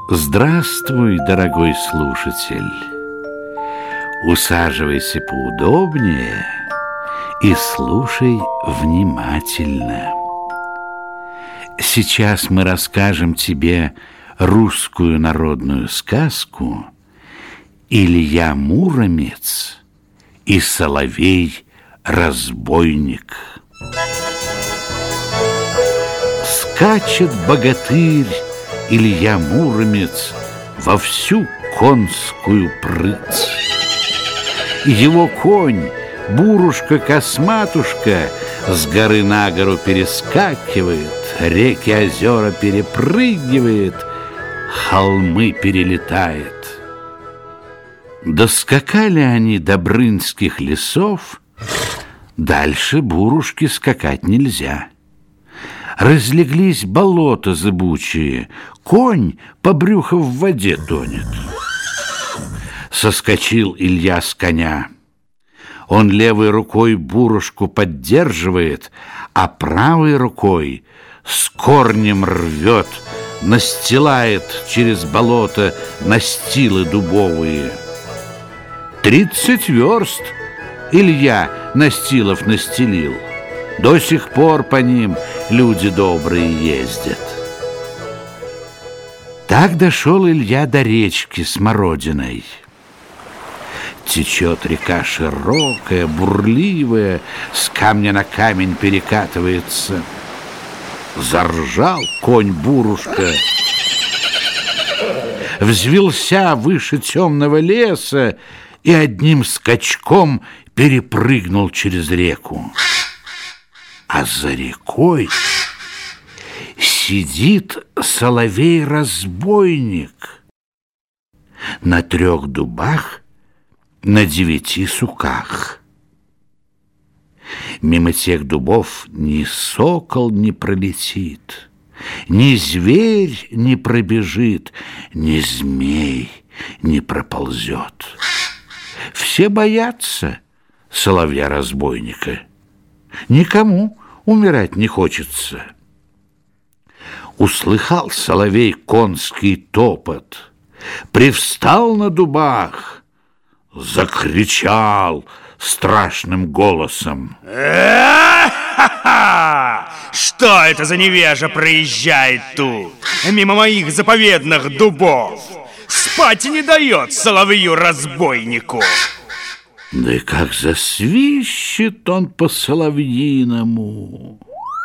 Здравствуй, дорогой слушатель! Усаживайся поудобнее и слушай внимательно. Сейчас мы расскажем тебе русскую народную сказку «Илья Муромец и Соловей-разбойник». Скачет богатырь Илья Муромец во всю конскую прыть. Его конь, Бурушка-Косматушка, с горы на гору перескакивает, реки, озера перепрыгивает, холмы перелетает. Доскакали они до Брынских лесов, дальше Бурушки скакать нельзя. Разлеглись болота зыбучие, конь по брюхо в воде тонет. Соскочил Илья с коня. Он левой рукой Бурушку поддерживает, а правой рукой с корнем рвет, настилает через болото настилы дубовые. 30 верст Илья настилов настелил. До сих пор по ним люди добрые ездят. Так дошел Илья до речки Смородиной. Течет река широкая, бурливая, с камня на камень перекатывается. Заржал конь Бурушка, взвился выше темного леса и одним скачком перепрыгнул через реку. А за рекой сидит Соловей-разбойник на 3 дубах, на 9 суках. Мимо тех дубов ни сокол не пролетит, ни зверь не пробежит, ни змей не проползет. Все боятся Соловья-разбойника. Никому умирать не хочется. Услыхал соловей конский топот, привстал на дубах, закричал страшным голосом: что это за невежа проезжает тут, мимо моих заповедных дубов? Спать не дает соловью-разбойнику. Да и как засвищет он по-соловьиному!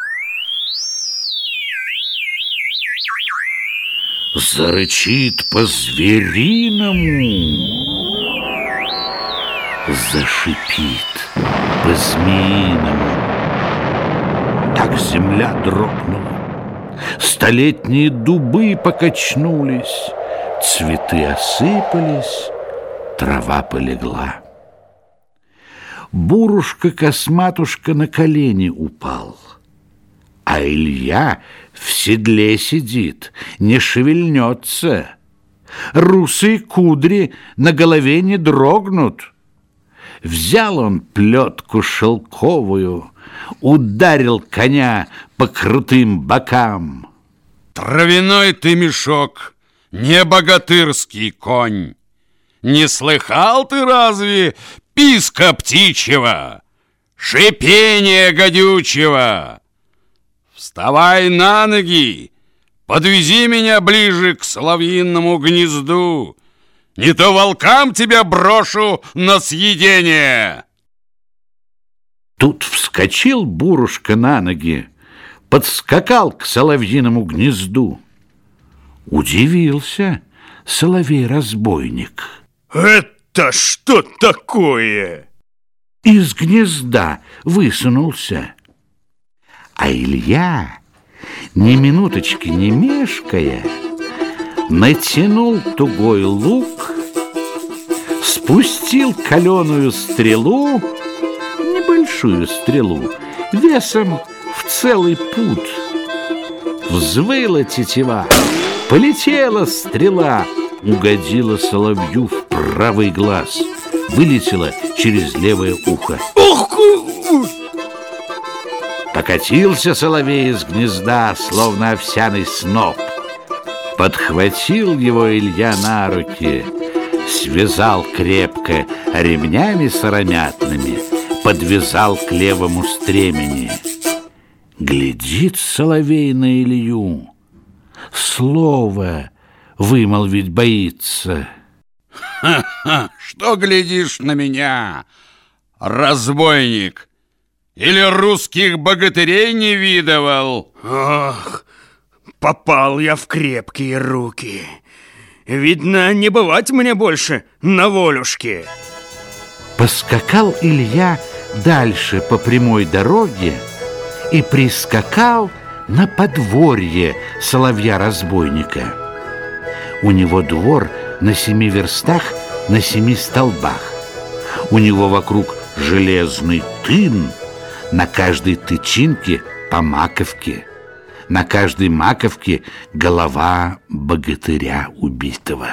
Зарычит по-звериному, зашипит по-змеиному. Так земля дрогнула, столетние дубы покачнулись, цветы осыпались, трава полегла. Бурушка-Косматушка на колени упал, а Илья в седле сидит, не шевельнется. Русые кудри на голове не дрогнут. Взял он плетку шелковую, ударил коня по крутым бокам. Травяной ты мешок, не богатырский конь. Не слыхал ты разве писка птичьего, шипения гадючего? Вставай на ноги, подвези меня ближе к соловьиному гнезду, не то волкам тебя брошу на съедение. Тут вскочил Бурушка на ноги, подскакал к соловьиному гнезду. Удивился Соловей-разбойник. Это что такое? Из гнезда высунулся. А Илья, ни минуточки не мешкая, натянул тугой лук, спустил каленую стрелу, небольшую стрелу, весом в целый пуд. Взвыла тетива, полетела стрела, угодила соловью в правый глаз, вылетела через левое ухо. Покатился соловей из гнезда, словно овсяный сноп. Подхватил его Илья на руки, связал крепко ремнями сыромятными, подвязал к левому стремени. Глядит соловей на Илью, слово вымолвить боится. Ха-ха! Что глядишь на меня, разбойник? Или русских богатырей не видывал? Ох, попал я в крепкие руки. Видно, не бывать мне больше на волюшке. Поскакал Илья дальше по прямой дороге и прискакал на подворье соловья-разбойника. У него двор на 7 верстах, на 7 столбах. У него вокруг железный тын, на каждой тычинке по маковке, на каждой маковке голова богатыря убитого.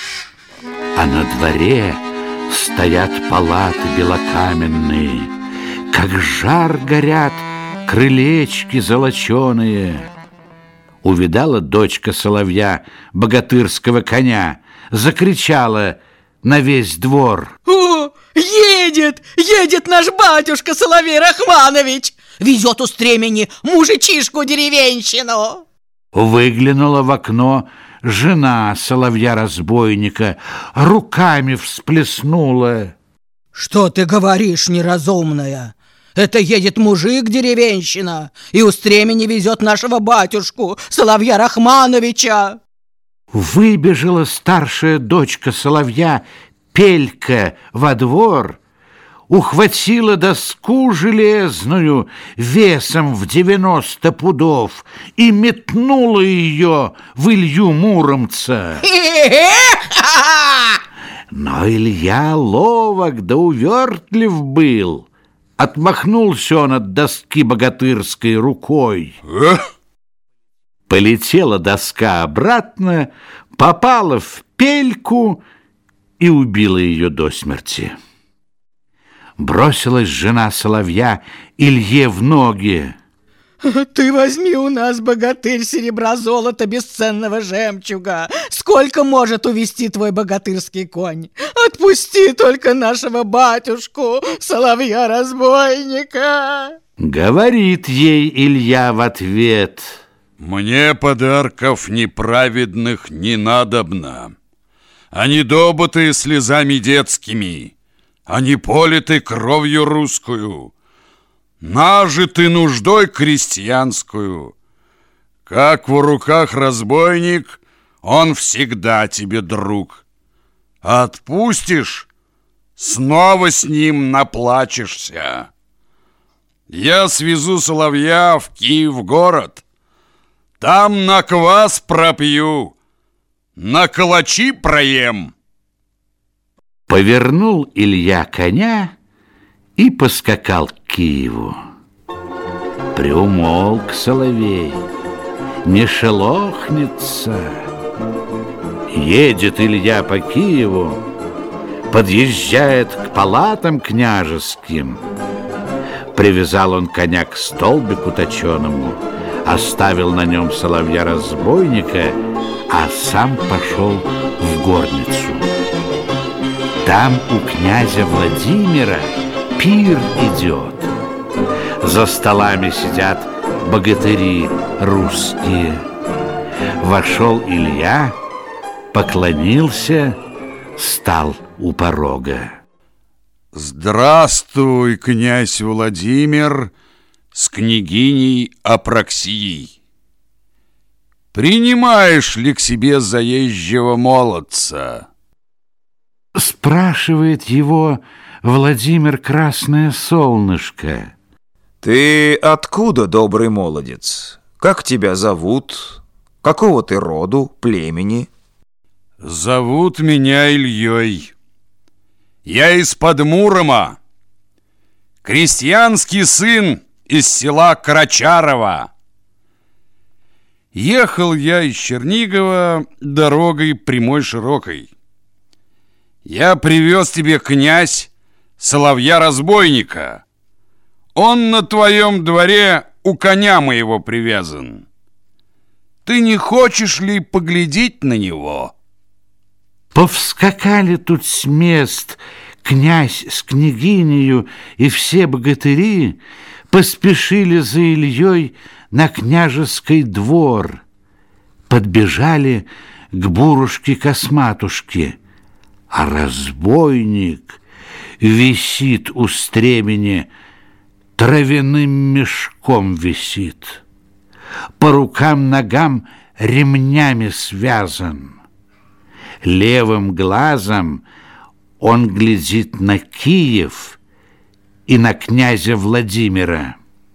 А на дворе стоят палаты белокаменные, как жар горят крылечки золоченые. Увидала дочка соловья богатырского коня, закричала на весь двор: «О, едет наш батюшка Соловей Рахманович! Везет у стремени мужичишку-деревенщину!» Выглянула в окно жена соловья-разбойника, руками всплеснула: «Что ты говоришь, неразумная? Это едет мужик-деревенщина и у стремени везет нашего батюшку Соловья Рахмановича!» Выбежала старшая дочка соловья Пелька во двор, ухватила доску железную весом в 90 пудов и метнула ее в Илью Муромца. Но Илья ловок да увертлив был. Отмахнулся он от доски богатырской рукой. Полетела доска обратно, попала в Пельку и убила ее до смерти. Бросилась жена соловья Илье в ноги. «Ты возьми у нас, богатырь, серебра, золота, бесценного жемчуга. Сколько может увести твой богатырский конь? Отпусти только нашего батюшку, соловья-разбойника!» Говорит ей Илья в ответ: «Мне подарков неправедных не надобно. Они добытые слезами детскими, они политы кровью русскую, нажиты нуждой крестьянскую. Как в руках разбойник, он всегда тебе друг. Отпустишь, снова с ним наплачешься. Я свезу соловья в Киев-город, там на квас пропью, на калачи проем». Повернул Илья коня и поскакал к Киеву. Приумолк соловей, не шелохнется. Едет Илья по Киеву, подъезжает к палатам княжеским. Привязал он коня к столбику точеному, оставил на нем соловья-разбойника, а сам пошел в горницу. Там у князя Владимира пир идет. За столами сидят богатыри русские. Вошел Илья, поклонился, стал у порога. «Здравствуй, князь Владимир, с княгиней Апраксией. Принимаешь ли к себе заезжего молодца?» Спрашивает его Владимир Красное Солнышко. «Ты откуда, добрый молодец? Как тебя зовут? Какого ты роду, племени?» «Зовут меня Ильей. Я из-под Мурома, крестьянский сын из села Карачарова. Ехал я из Чернигова дорогой прямой широкой. Я привез тебе, князь, соловья-разбойника. Он на твоем дворе у коня моего привязан. ты не хочешь ли поглядеть на него? Повскакали тут с мест князь с княгинею, и все богатыри поспешили за Ильей на княжеский двор. Подбежали к Бурушке-Косматушке, а разбойник висит у стремени, травяным мешком висит, по рукам-ногам ремнями связан. Левым глазом он глядит на Киев и на князя Владимира.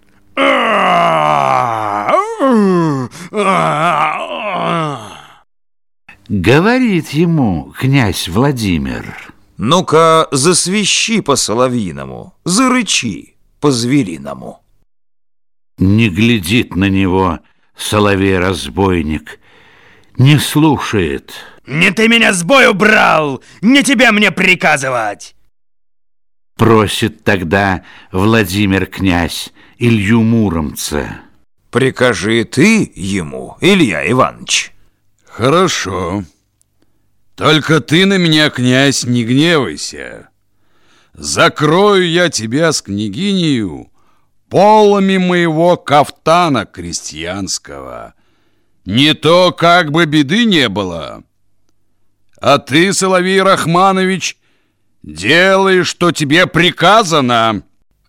Говорит ему князь Владимир: ну-ка, засвищи по-соловьиному, зарычи по-звериному. Не глядит на него соловей-разбойник, не слушает. Не ты меня с бою брал, не тебе мне приказывать. Просит тогда Владимир князь Илью Муромца: прикажи ты ему, Илья Иванович. Хорошо. Только ты на меня, князь, не гневайся. Закрою я тебя с княгинею полами моего кафтана крестьянского. Не то как бы беды не было. А ты, Соловей Рахманович, делай, что тебе приказано.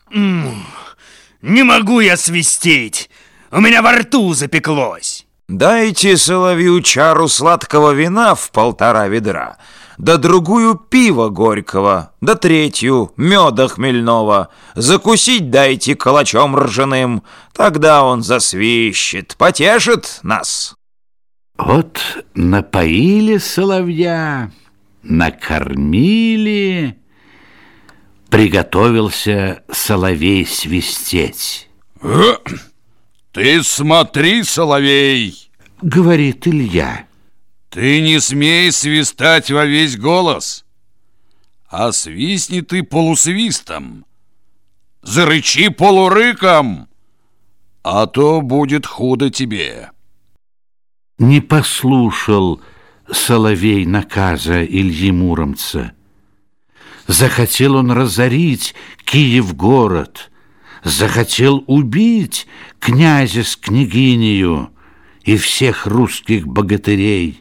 Не могу я свистеть, у меня во рту запеклось. Дайте соловью чару сладкого вина в 1,5 ведра, да другую пива горького, да третью меда хмельного. Закусить дайте калачом ржаным, тогда он засвищет, потешит нас. Вот напоили соловья, накормили, приготовился соловей свистеть. Ты смотри, соловей, говорит Илья, ты не смей свистать во весь голос, а свистни ты полусвистом, зарычи полурыком, а то будет худо тебе. Не послушал соловей наказа Ильи Муромца. Захотел он разорить Киев-город, захотел убить князя с княгинею и всех русских богатырей.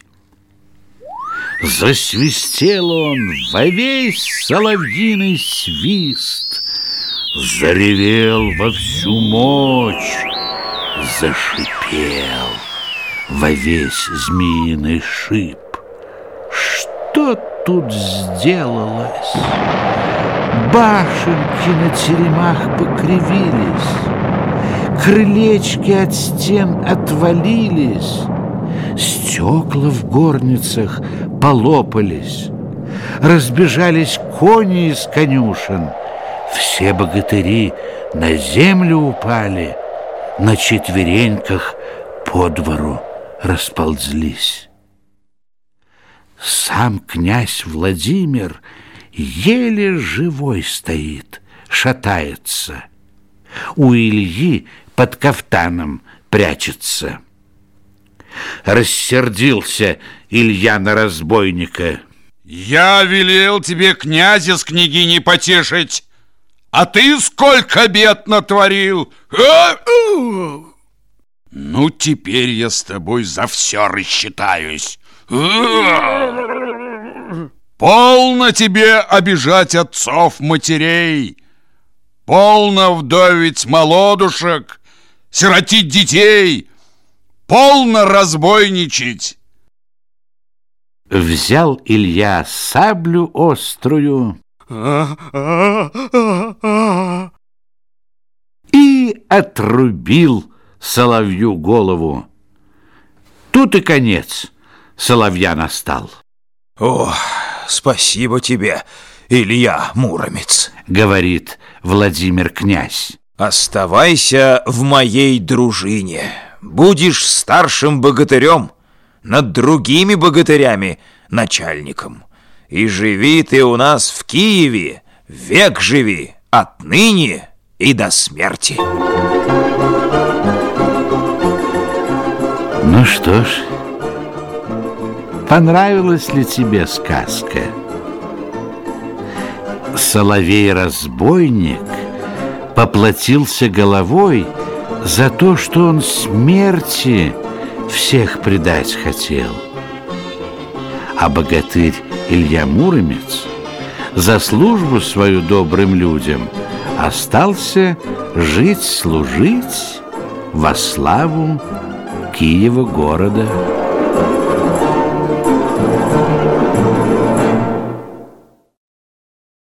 Засвистел он во весь соловьиный свист, заревел во всю мощь, зашипел во весь змеиный шип. Что тут сделалось? Башенки на теремах покривились, крылечки от стен отвалились, стекла в горницах полопались, разбежались кони из конюшен, все богатыри на землю упали, на четвереньках по двору расползлись. Сам князь Владимир еле живой стоит, шатается. У Ильи под кафтаном прячется. Рассердился Илья на разбойника. Я велел тебе князя с княгиней потешить, а ты сколько бед натворил! Ну, теперь я с тобой за все рассчитаюсь. Полно тебе обижать отцов-матерей, полно вдовить молодушек, сиротить детей, полно разбойничать. Взял Илья саблю острую и отрубил соловью голову. Тут и конец соловья настал. О, спасибо тебе, Илья Муромец, говорит Владимир князь. Оставайся в моей дружине. Будешь старшим богатырем, над другими богатырями начальником. И живи ты у нас в Киеве, век живи, отныне и до смерти. Ну что ж, понравилась ли тебе сказка? Соловей-разбойник поплатился головой за то, что он смерти всех предать хотел. А богатырь Илья Муромец за службу свою добрым людям остался жить-служить во славу Киева города.